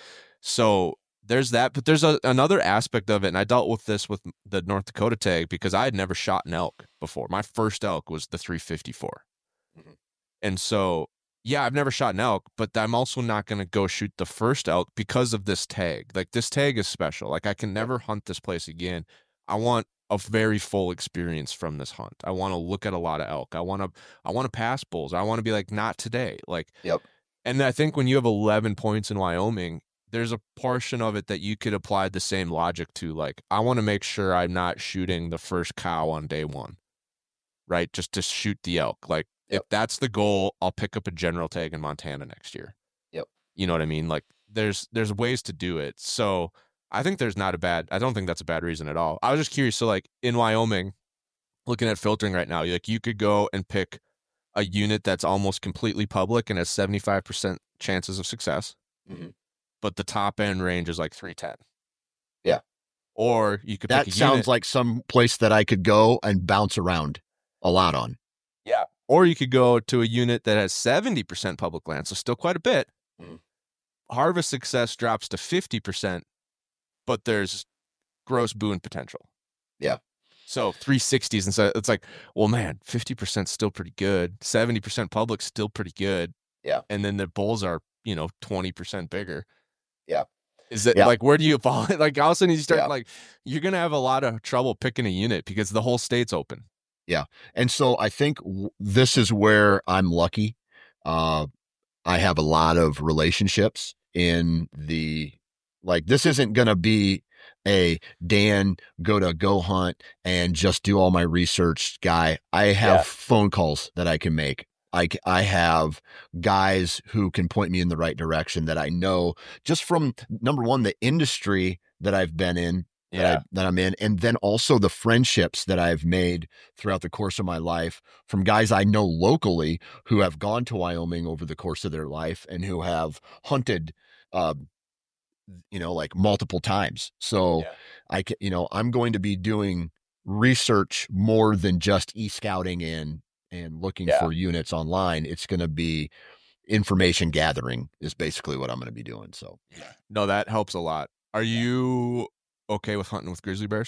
S4: So there's that, but there's a, another aspect of it, and I dealt with this with the North Dakota tag because I had never shot an elk before. My first elk was the three fifty-four.
S5: Mm-hmm.
S4: And so, yeah, I've never shot an elk, but I'm also not going to go shoot the first elk because of this tag. Like, this tag is special. Like, I can never hunt this place again. I want a very full experience from this hunt. I want to look at a lot of elk. I want to, I want to pass bulls. I want to be like, not today. Like,
S5: Yep.
S4: And I think when you have eleven points in Wyoming, there's a portion of it that you could apply the same logic to. Like, I want to make sure I'm not shooting the first cow on day one, right? Just to shoot the elk. Like,
S5: Yep.
S4: if that's the goal, I'll pick up a general tag in Montana next year.
S5: Yep.
S4: You know what I mean? Like, there's there's ways to do it. So I think there's not a bad, I don't think that's a bad reason at all. I was just curious. So like in Wyoming, looking at filtering right now, like you could go and pick a unit that's almost completely public and has seventy-five percent chances of success,
S5: mm-hmm.
S4: but the top end range is like three ten.
S5: Yeah.
S4: Or you could
S5: that
S4: pick a
S5: sounds
S4: unit,
S5: like some place that I could go and bounce around a lot on.
S4: yeah. Or you could go to a unit that has seventy percent public land, so still quite a bit.
S5: Mm.
S4: Harvest success drops to fifty percent, but there's gross boon potential.
S5: Yeah.
S4: So three sixties. And so it's like, well, man, fifty percent still pretty good. seventy percent public still pretty good.
S5: Yeah.
S4: And then the bulls are, you know, twenty percent bigger.
S5: Yeah.
S4: Is it
S5: yeah.
S4: like, where do you fall? Like all of a sudden you start
S5: yeah.
S4: like, you're going to have a lot of trouble picking a unit because the whole state's open.
S5: Yeah. And so I think w- this is where I'm lucky. Uh, I have a lot of relationships in the, like, this isn't going to be a Dan go to go hunt and just do all my research guy. I have
S6: Yeah.
S5: phone calls that I can make. I, I have guys who can point me in the right direction that I know just from number one, the industry that I've been in, that,
S6: Yeah.
S5: I, that I'm in, and then also the friendships that I've made throughout the course of my life from guys I know locally who have gone to Wyoming over the course of their life and who have hunted, uh, you know, like multiple times. So
S6: Yeah.
S5: I can, you know, I'm going to be doing research more than just e-scouting and, and looking
S6: Yeah.
S5: for units online. It's going to be information gathering is basically what I'm going to be doing. So
S4: No, that helps a lot. Are you okay with hunting with grizzly bears?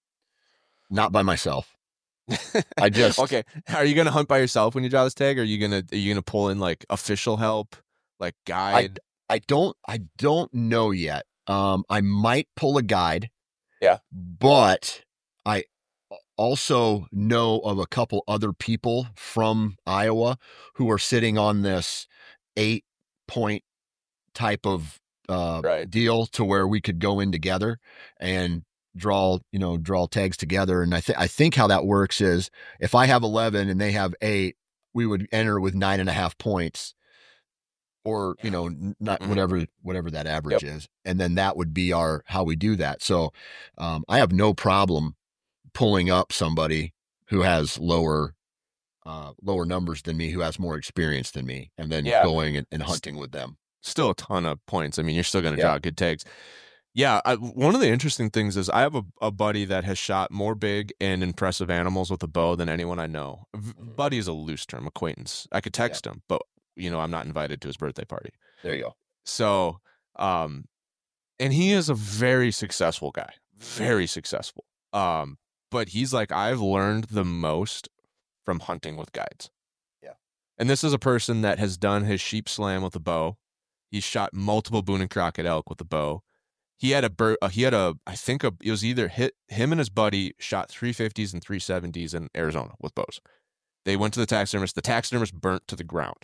S5: not by myself. I just,
S4: Okay. Are you gonna hunt by yourself when you draw this tag? Or are you gonna are you gonna pull in like official help, like guide?
S5: I don't, I don't know yet. Um, I might pull a guide.
S6: Yeah.
S5: But I also know of a couple other people from Iowa who are sitting on this eight point type of uh,
S6: Right.
S5: deal to where we could go in together and draw, you know, draw tags together. And I think, I think how that works is if I have eleven and they have eight, we would enter with nine and a half points or, you know, n- not
S4: Mhm.
S5: whatever, whatever that average is. And then that would be our, how we do that. So um, I have no problem pulling up somebody who has lower, uh, lower numbers than me, who has more experience than me, and then
S6: Yeah.
S5: going and, and hunting with them.
S4: Still a ton of points. I mean, you're still gonna
S5: Yeah.
S4: draw good tags. Yeah, I, one of the interesting things is I have a, a buddy that has shot more big and impressive animals with a bow than anyone I know. V-
S5: Mhm.
S4: Buddy is a loose term, acquaintance. I could text him, but you know, I'm not invited to his birthday party.
S5: There you go.
S4: So, um, and he is a very successful guy, very successful. Um, but he's like, I've learned the most from hunting with guides.
S5: Yeah.
S4: And this is a person that has done his sheep slam with a bow. He's shot multiple Boone and Crockett elk with a bow. He had a bird, uh, he had a, I think a, it was either hit him and his buddy shot three fifties and three seventies in Arizona with bows. They went to the taxidermist. The taxidermist burnt to the ground.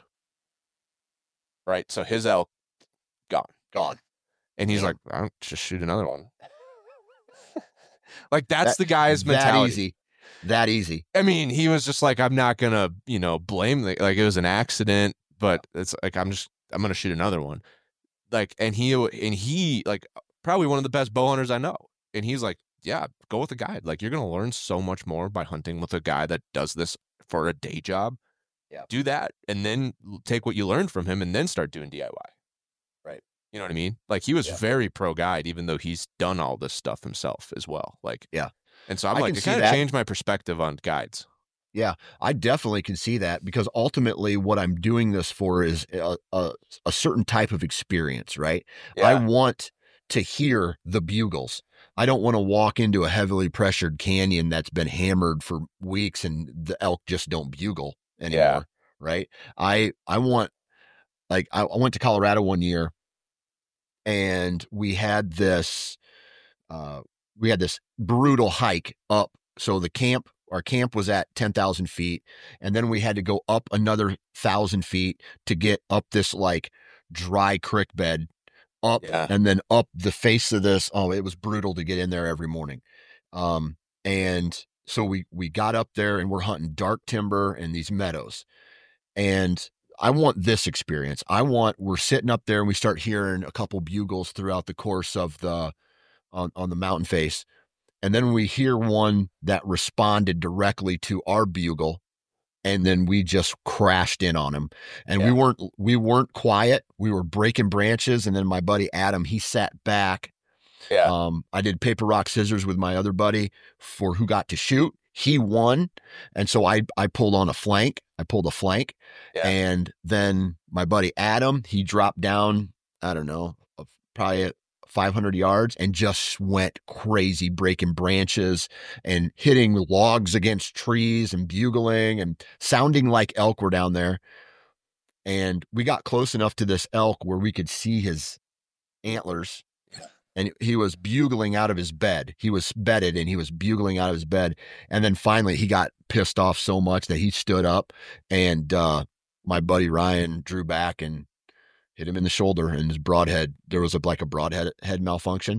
S4: Right. So his elk gone.
S5: Gone.
S4: And he's
S5: Yeah.
S4: like, I'll just shoot another one. Like that's
S5: That-
S4: the guy's
S5: that
S4: mentality.
S5: easy. That easy.
S4: I mean, he was just like, I'm not gonna, you know, blame the, like it was an accident, but it's like I'm just I'm gonna shoot another one. Like, and he and he like probably one of the best bow hunters I know. And he's like, yeah, go with a guide. Like, you're gonna learn so much more by hunting with a guy that does this for a day job.
S6: Yeah.
S4: Do that, and then take what you learned from him, and then start doing D I Y.
S6: Right.
S4: You know what I mean? Like, he was
S6: Yeah.
S4: very pro guide, even though he's done all this stuff himself as well. Like,
S5: Yeah.
S4: And so I'm
S5: I
S4: like,
S5: can
S4: it
S5: see
S4: kind of
S5: that.
S4: changed my perspective on guides.
S5: Yeah, I definitely can see that, because ultimately what I'm doing this for is a, a, a certain type of experience, right?
S6: Yeah.
S5: I want to hear the bugles. I don't want to walk into a heavily pressured canyon that's been hammered for weeks and the elk just don't bugle anymore,
S6: Yeah.
S5: right? I I want, like, I, I went to Colorado one year and we had this, uh, we had this brutal hike up. So the camp, our camp was at ten thousand feet. And then we had to go up another thousand feet to get up this like dry creek bed up
S6: Yeah.
S5: and then up the face of this. Oh, it was brutal to get in there every morning. Um, and so we, we got up there and we're hunting dark timber in these meadows. And I want this experience. I want, we're sitting up there and we start hearing a couple bugles throughout the course of the, on, on the mountain face. And then we hear one that responded directly to our bugle. And then we just crashed in on him, and
S6: Yeah.
S5: we weren't, we weren't quiet. We were breaking branches. And then my buddy, Adam, he sat back.
S6: Yeah.
S5: Um, I did paper, rock, scissors with my other buddy for who got to shoot. He won. And so I, I pulled on a flank. I pulled a flank.
S6: Yeah.
S5: And then my buddy, Adam, he dropped down, I don't know, probably five hundred yards and just went crazy, breaking branches and hitting logs against trees and bugling and sounding like elk were down there. And we got close enough to this elk where we could see his antlers. And he was bugling out of his bed. He was bedded and he was bugling out of his bed. And then finally he got pissed off so much that he stood up, and uh, my buddy Ryan drew back and hit him in the shoulder, and his broadhead, there was a, like a broadhead head malfunction,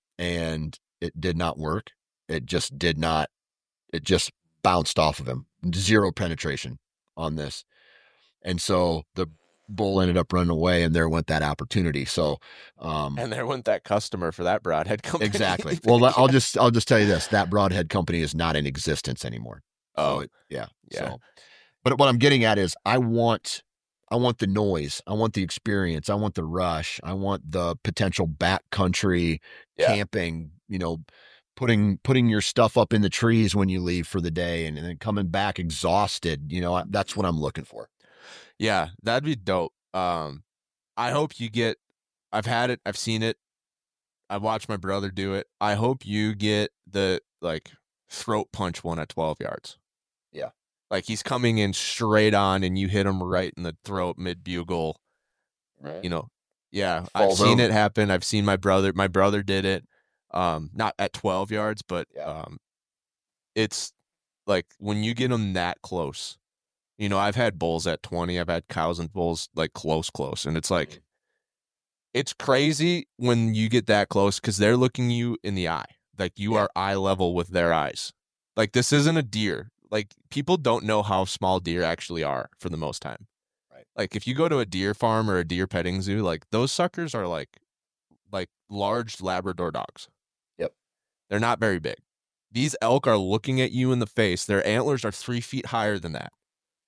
S5: and it did not work. It just did not, it just bounced off of him. Zero penetration on this. And so the bull ended up running away, and there went that opportunity. So, um,
S4: And there went that customer for that broadhead company.
S5: exactly. Well, I'll just, I'll just tell you this, that broadhead company is not in existence anymore.
S4: Oh,
S5: So it, yeah.
S4: yeah.
S5: So, but what I'm getting at is I want, I want the noise. I want the experience. I want the rush. I want the potential backcountry
S6: Yeah.
S5: camping, you know, putting, putting your stuff up in the trees when you leave for the day, and, and then coming back exhausted. You know, that's what I'm looking for.
S4: Yeah, that'd be dope. Um, I hope you get, I've had it, I've seen it. I've watched my brother do it. I hope you get the like throat punch one at twelve yards.
S6: Yeah.
S4: Like he's coming in straight on and you hit him right in the throat mid bugle.
S6: Right.
S4: You know, yeah,
S5: Falls
S4: I've seen
S5: over.
S4: it happen. I've seen my brother, my brother did it. Um, not at twelve yards, but
S6: Yeah.
S4: um, it's like when you get them that close. You know, I've had bulls at twenty. I've had cows and bulls like close, close. And it's like, it's crazy when you get that close because they're looking you in the eye. Like you
S6: Yeah.
S4: are eye level with their eyes. Like this isn't a deer. Like people don't know how small deer actually are for the most time.
S6: Right.
S4: Like if you go to a deer farm or a deer petting zoo, like those suckers are like, like large Labrador dogs.
S6: Yep.
S4: They're not very big. These elk are looking at you in the face. Their antlers are three feet higher than that.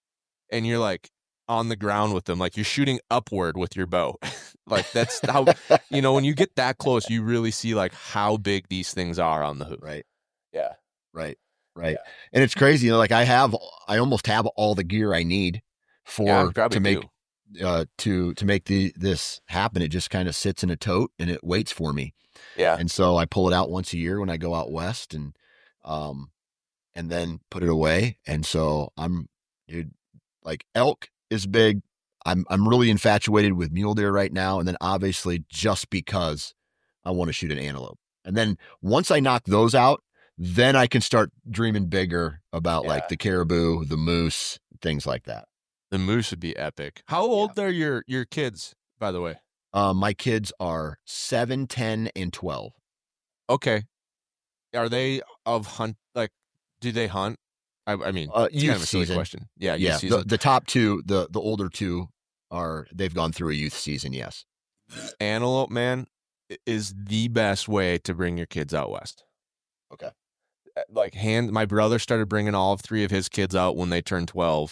S4: And you're like on the ground with them, like you're shooting upward with your bow. Like that's how, you know, when you get that close, you really see like how big these things are on the hoof.
S5: Right.
S6: Yeah.
S5: Right. Right.
S6: Yeah.
S5: And it's crazy. You know, like I have, I almost have all the gear I need for,
S4: Yeah, you probably
S5: to make,
S4: do.
S5: uh, to, to make the, this happen. It just kind of sits in a tote and it waits for me.
S6: Yeah.
S5: And so I pull it out once a year when I go out west, and, um, and then put it away. And so I'm, dude, like elk is big. I'm, I'm really infatuated with mule deer right now. And then obviously just because I want to shoot an antelope. And then once I knock those out, then I can start dreaming bigger about
S6: Yeah.
S5: like the caribou, the moose, things like that.
S4: The moose would be epic. How old are your, your kids, by the way?
S5: Um, my kids are seven, ten, and twelve.
S4: Okay. Are they of hunt, like Do they hunt? I, I mean,
S5: Uh,
S4: it's kind
S5: youth
S4: of a silly
S5: season.
S4: question. Yeah, youth
S5: Yeah,
S4: season.
S5: the, the top two, the the older two are they've gone through a youth season. Yes,
S4: Antelope, man, i- is the best way to bring your kids out west.
S5: Okay.
S4: Uh, Like hand, my brother started bringing all of three of his kids out when they turned twelve.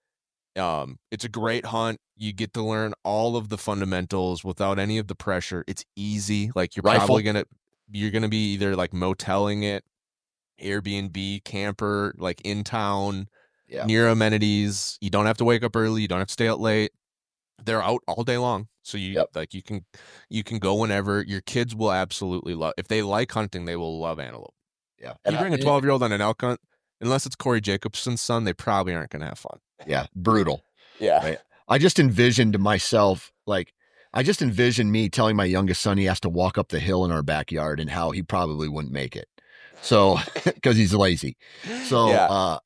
S4: Um, it's a great hunt. You get to learn all of the fundamentals without any of the pressure. It's easy. Like you're
S5: Rifle?
S4: probably gonna, you're gonna be either like moteling it, Airbnb, camper, like in town,
S5: Yeah.
S4: near amenities. You don't have to wake up early. You don't have to stay out late. They're out all day long. So you
S5: Yep.
S4: like you can you can go whenever. Your kids will absolutely love. If they like hunting, they will love antelope.
S5: Yeah,
S4: You bring a
S5: I-
S4: twelve year old on an elk hunt, unless it's Corey Jacobson's son, they probably aren't going to have fun.
S5: yeah, brutal.
S4: Yeah,
S5: Right. I just envisioned myself like I just envisioned me telling my youngest son he has to walk up the hill in our backyard and how he probably wouldn't make it. So because he's lazy. So,
S4: Yeah.
S5: uh,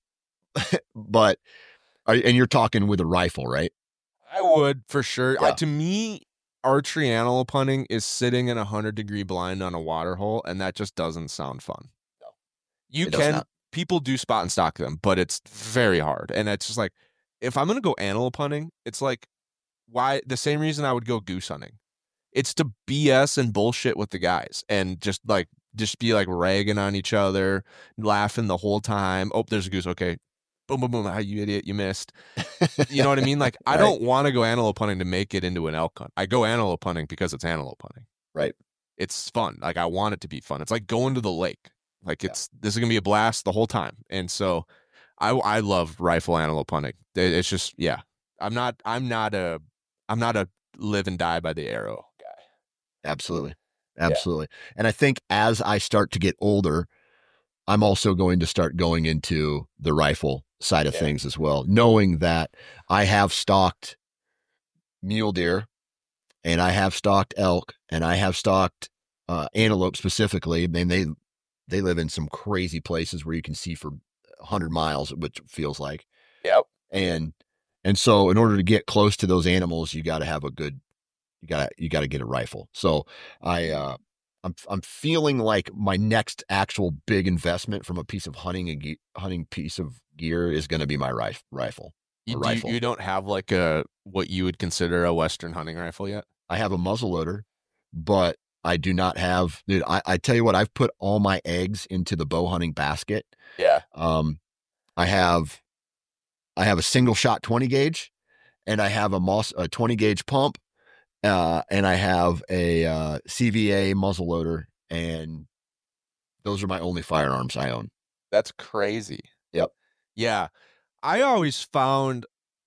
S5: but are, and you're talking with a rifle, right?
S4: I would for sure. I,
S5: Yeah.
S4: to me, archery antelope hunting is sitting in a hundred degree blind on a water hole, and that just doesn't sound fun.
S5: No.
S4: You
S5: It does
S4: can
S5: not.
S4: people do spot and stock them, but it's very hard, and it's just like if I'm gonna go antelope hunting, it's like why the same reason I would go goose hunting. It's to B S and bullshit with the guys and just like just be like ragging on each other, laughing the whole time. Oh, there's a goose. Okay. Boom, boom, boom. Ah, you idiot. You missed. You know what I mean? Like, I
S5: Right.
S4: don't want to go antelope hunting to make it into an elk hunt. I go antelope hunting because it's antelope hunting.
S5: Right.
S4: It's fun. Like, I want it to be fun. It's like going to the lake. Like, it's this is going to be a blast the whole time. And so I, I love rifle antelope hunting. It- It's just, yeah. I'm not, I'm not a, I'm not a live and die by the arrow guy.
S5: Absolutely. Absolutely. And I think as I start to get older, I'm also going to start going into the rifle side of
S4: Yeah.
S5: things as well, knowing that I have stalked mule deer and I have stalked elk and I have stalked uh, antelope specifically. And they, they live in some crazy places where you can see for a hundred miles, which it feels like.
S4: Yep.
S5: And, and so in order to get close to those animals, you got to have a good, you got to, you got to get a rifle. So I, uh, I'm, I'm feeling like my next actual big investment from a piece of hunting and ge- hunting piece of gear is going to be my rif- rifle.
S4: You,
S5: A
S4: do you-
S5: rifle.
S4: you don't have like a, what you would consider a Western hunting rifle yet?
S5: I have a muzzleloader, but I do not have, dude, I, I tell you what, I've put all my eggs into the bow hunting basket.
S4: Yeah.
S5: Um, I have, I have a single shot twenty gauge and I have a Moss, a twenty gauge pump. Uh, and I have a uh, C V A muzzleloader, and those are my only firearms I own.
S4: That's crazy.
S5: Yep.
S4: Yeah. I always found,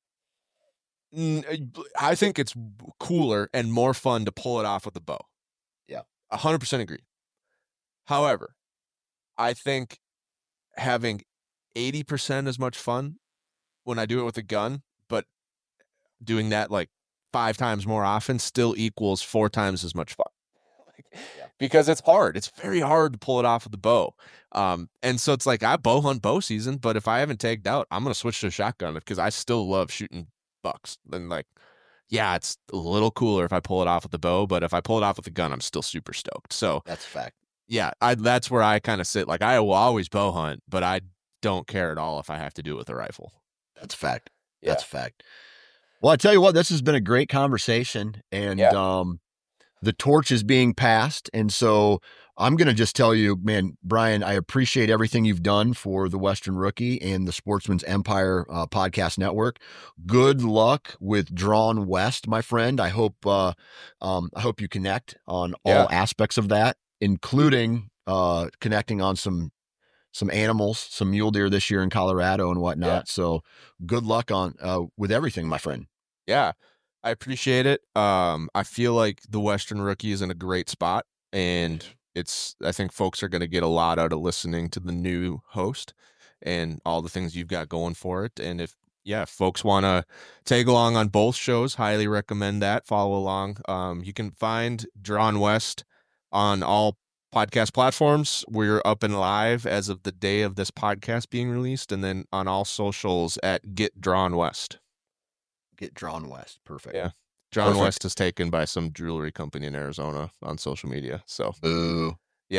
S4: mm, I think it's cooler and more fun to pull it off with a bow.
S5: Yeah.
S4: A hundred percent agree. However, I think having eighty percent as much fun when I do it with a gun, but doing that like five times more often still equals four times as much fun. Like, because it's hard. It's very hard to pull it off with the bow. Um, and so it's like I bow hunt bow season, but if I haven't tagged out, I'm gonna switch to a shotgun because I still love shooting bucks. Then like, yeah, it's a little cooler if I pull it off with the bow, but if I pull it off with a gun, I'm still super stoked. So
S5: That's a fact.
S4: yeah, I that's where I kind of sit. Like I will always bow hunt, but I don't care at all if I have to do it with a rifle.
S5: That's a fact.
S4: Yeah.
S5: That's a fact. Well, I tell you what, this has been a great conversation, and
S4: Yeah.
S5: um, the torch is being passed. And so I'm going to just tell you, man, Brian, I appreciate everything you've done for the Western Rookie and the Sportsman's Empire uh, podcast network. Good luck with Drawn West, my friend. I hope, uh, um, I hope you connect on
S4: Yeah.
S5: all aspects of that, including uh, connecting on some some animals, some mule deer this year in Colorado and whatnot.
S4: Yeah.
S5: So good luck on uh, with everything, my friend.
S4: Yeah, I appreciate it. Um, I feel like the Western Rookie is in a great spot, and it's. I think folks are going to get a lot out of listening to the new host and all the things you've got going for it. And if yeah, if folks want to tag along on both shows, highly recommend that. Follow along. Um, you can find Drawn West on all podcast platforms. We're up and live as of the day of this podcast being released, and then on all socials at Get Drawn West.
S5: Get Drawn West. Perfect.
S4: Yeah. Drawn
S5: Perfect.
S4: West is taken by some jewelry company in Arizona on social media. So
S5: Boo.
S4: yeah,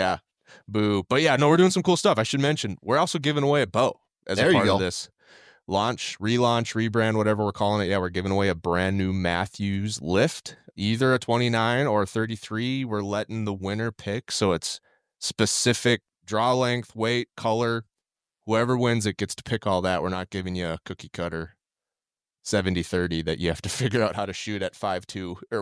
S4: Boo. But yeah, no, we're doing some cool stuff. I should mention, we're also giving away a bow as
S5: There
S4: a
S5: you
S4: part
S5: go.
S4: of this launch, relaunch, rebrand, whatever we're calling it. Yeah, we're giving away a brand new Matthews lift, either a twenty-nine or a thirty-three. We're letting the winner pick. So it's specific draw length, weight, color. Whoever wins it gets to pick all that. We're not giving you a cookie cutter seventy thirty that you have to figure out how to shoot at five two or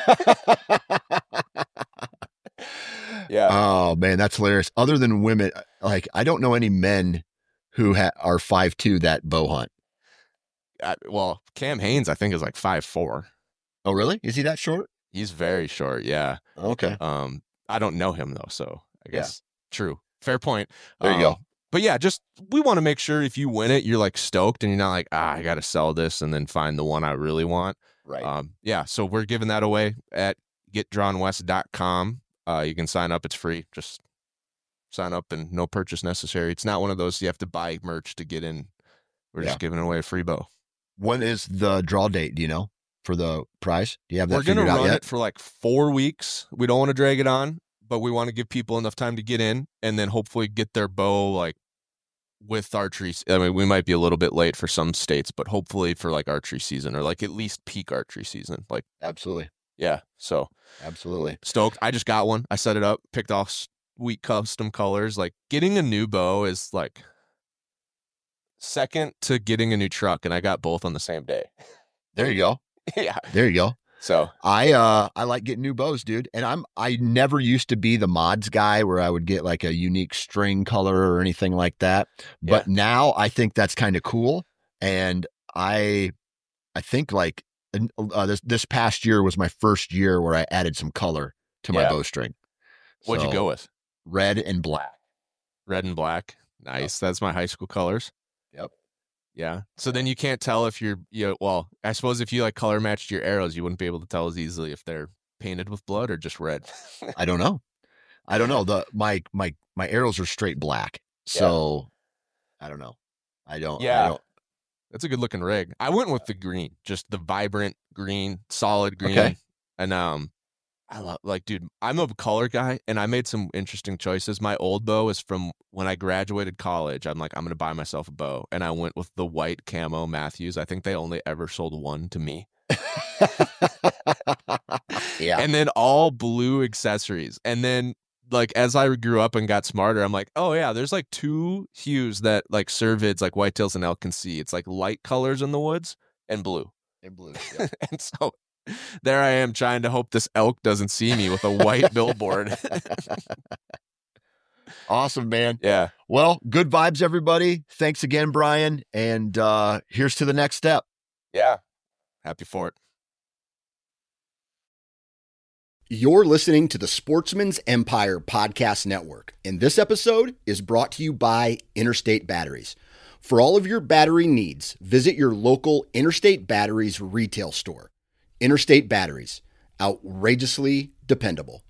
S4: yeah.
S5: Oh man, that's hilarious. Other than women, like I don't know any men who ha- are five two that bow hunt.
S4: Uh, well, Cam Haynes, I think, is like five four.
S5: Oh really? Is he that short?
S4: He's very short. Yeah.
S5: Okay.
S4: Um, I don't know him though, so I
S5: Yeah.
S4: guess true. Fair point.
S5: There you
S4: Um,
S5: go.
S4: But yeah, just we want to make sure if you win it, you're like stoked and you're not like, ah, I got to sell this and then find the one I really want.
S5: Right.
S4: Um, yeah. So we're giving that away at get drawn west dot com. Uh, you can sign up. It's free. Just sign up and no purchase necessary. It's not one of those you have to buy merch to get in. We're
S5: Yeah.
S4: just giving away a free bow.
S5: When is the draw date? Do you know for the prize? Do you have that
S4: We're going to
S5: figured out
S4: run
S5: yet?
S4: it for like four weeks. We don't want to drag it on, but we want to give people enough time to get in and then hopefully get their bow like with archery. I mean, we might be a little bit late for some states, but hopefully for like archery season or like at least peak archery season. Like,
S5: Absolutely.
S4: yeah. So
S5: Absolutely.
S4: stoked. I just got one. I set it up, picked off sweet custom colors. Like getting a new bow is like second to getting a new truck. And I got both on the same day.
S5: There you go.
S4: Yeah.
S5: There you go.
S4: So
S5: I uh I like getting new bows, dude. And I'm I never used to be the mods guy where I would get like a unique string color or anything like that. But
S4: Yeah.
S5: now I think that's kind of cool. And I I think like uh, this this past year was my first year where I added some color to my
S4: Yeah.
S5: bowstring.
S4: what'd you
S5: So,
S4: go with?
S5: Red and black.
S4: Red and black. Nice. That's my high school colors.
S5: Yep.
S4: Yeah. So then you can't tell if you're, you know, well, I suppose if you like color matched your arrows, you wouldn't be able to tell as easily if they're painted with blood or just red.
S5: I don't know. I don't know. The my my my arrows are straight black. So I don't know. I don't
S4: Yeah.
S5: I don't
S4: That's a good looking rig. I went with the green, just the vibrant green, solid green.
S5: Okay.
S4: And um I love like dude, I'm a color guy and I made some interesting choices. My old bow is from when I graduated college. I'm like, I'm gonna buy myself a bow. And I went with the white camo Matthews. I think they only ever sold one to me.
S5: Yeah.
S4: And then all blue accessories. And then like as I grew up and got smarter, I'm like, oh yeah, there's like two hues that like cervids, like whitetails and elk can see. It's like light colors in the woods and blue.
S5: In blue. Yeah.
S4: And so there I am trying to hope this elk doesn't see me with a white billboard.
S5: Awesome, man.
S4: Yeah.
S5: Well, good vibes, everybody. Thanks again, Brian. And uh here's to the next step.
S4: Yeah. Happy for it.
S1: You're listening to the Sportsman's Empire Podcast Network, and this episode is brought to you by Interstate Batteries. For all of your battery needs, visit your local Interstate Batteries retail store. Interstate Batteries, outrageously dependable.